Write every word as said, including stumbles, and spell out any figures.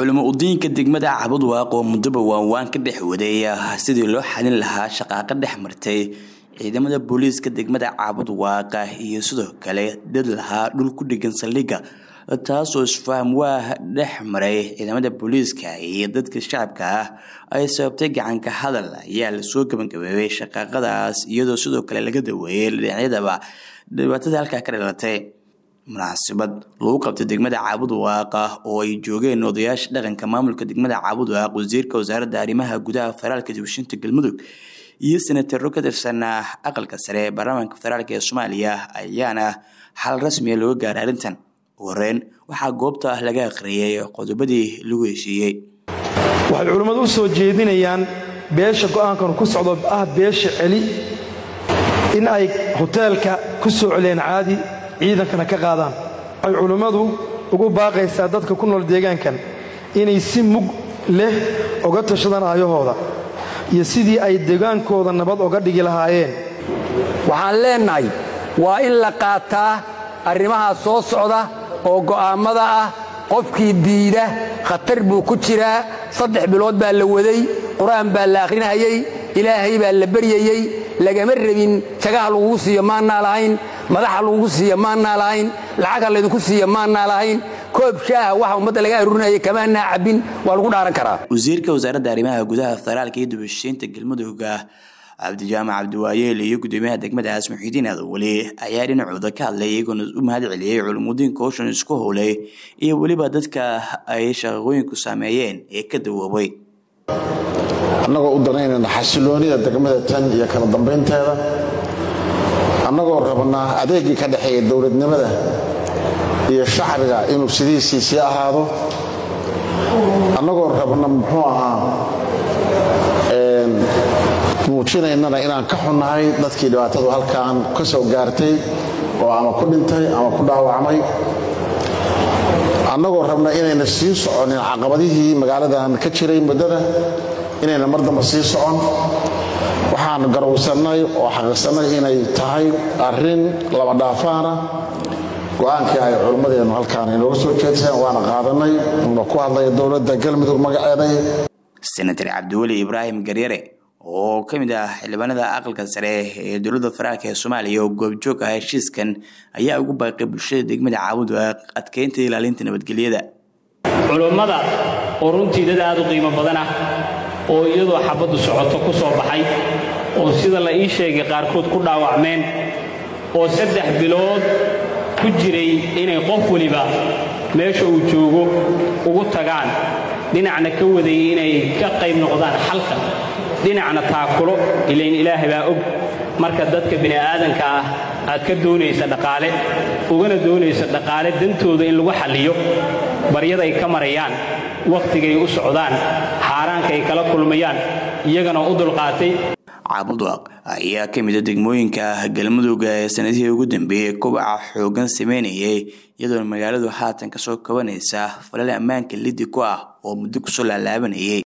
culimo udiinka degmada Cabud Waaqo muddo waan ka dhex wadeeya sidii loo xalin lahaa shaqaaqa dhex martay ciidamada booliiska degmada Cabud Waaqo iyo sidoo kale dad lahaa dhul ku dhigan saldhigga taasoo isfaham waa dhex maray ciidamada booliiska iyo dadka shacabka ah ay sababtay gacan ka hadal ayaa la soo gabagabeeyay shaqaaqadaas iyadoo sidoo kale laga daweeyay dhinacyadaba dhibaatada halka ka dhalatay munaasabad lagu qabtay degmada Cabud Waaqo oo ay joogeen odayaasha dhaqanka maamulka degmada Cabud Waaqo wasiirka wasaaradda arrimaha gudaha federaalka dibshinta galmudug iyo senator ka tirsan aqalka sare ee baarlamaanka federaalka ee Soomaaliya ayaana xal rasmi ah loo gaaray arrintan wareen waxa goobta laga aqriyay qodobadii lagu heshiiyay waxay culimadu u soo jeedinayaan beesha go'aankan ku socdo ah beesha celi in ay hoteelka ku soo celeen caadi ciidankana ka qaadaan ay culimadu ugu baaqaysaa dadka ku nool deegaankan inay si mug leh uga tashadaan aayahooda iyo sidii ay deegaankooda nabad uga dhigi lahaayeen waxaan leenahay waa in la qaataa arrimaha soo socda oo go'aamada ah qofkii diida khatar buu ku jiraa saddex bilood baa la waday quraan baa la akhrinayay ilaahay baa la baryayay lagama rabin jagaha lagu siiyo maana lahayn madaxa lagu siiyo maana lahayn lacag la idinku siiyo maana lahayn koob shaaha waxa ummadda laga aruurinayay kama naacabin waa lagu dhaaran karaa wasiirka wasaaradda arrimaha gudaha federaalka iyo dibshinta galmudug Abdi Jaamac Abdiwaayeel iyo gudoomiyaha degmada Asmuxidiin Adawali ayaa dhinacooda ka hadlay iyagoo u mahad celiyay culumudiinka howshan isku howlay iyo waliba dadka ay shaqooyinku saameeyeen ee ka dawoobay annagoo u danaynayna xasiloonida degmada tan iyo kala dambeynteeda annagoo rabnaa adeegii ka dhaxeeya dowladnimada iyo shacbiga inuu sidiisii sii ahaado annagoo rabna muxuu ahaa muujinaynana inaan ka xunnahay dadkii dhibaatadu halkaan ka soo gaartay oo ama ku dhintay ama ku dhaawacmay annagoo rabna inayna sii soconin caqabadihii magaaladan ka jiray muddada inayna mar damba sii socon waxaan garowsannay oo xaqiiqsannay inay tahay arrin laba dhaafaana go'aankii ay culimmadeennu halkaan inooga soo jeediseen waana qaadanay una ku hadlaya dowladda galmudug magaceeday senator Cabdiwali Ibraahim Garyare oo kamid ah xildhibaanada aqalka sare ee dowladda federaalka ee Soomaaliya oo goobjoog ah heshiiskan ayaa ugu baaqay bulshada degmada Cabud Waaqo adkeynta ilaalinta nabadgelyada culimada oo runtii dad aad u qiimo badan ah oo iyadoo xabadu socoto ku soo baxay oo sida la ii sheegay qaarkood ku dhaawacmeen oo saddex bilood ku jiray inay qof waliba meesha uu joogo ugu tagaan dhinacna ka waday inay ka qayb noqdaan xalka dhinacna taakulo ileen ilaahay baa og marka dadka bini aadanka ah aad ka doonaysa dhaqaale ugana doonaysa dhaqaale dantooda in lagu xalliyo baryada ay ka marayaan waqtigay u socdaan xaaraanka ay kala kulmayaan iyagana u dulqaatay Cabud Waaqo ayaa kamid ah degmooyinka galmudug ee sanadihii ugu dambeeyay kobaca xoogan sameynayay iyadoo magaaladu haatan ka soo kabanaysa falal ammaanka liddi ku ah oo muddo ku soo laalaabanayay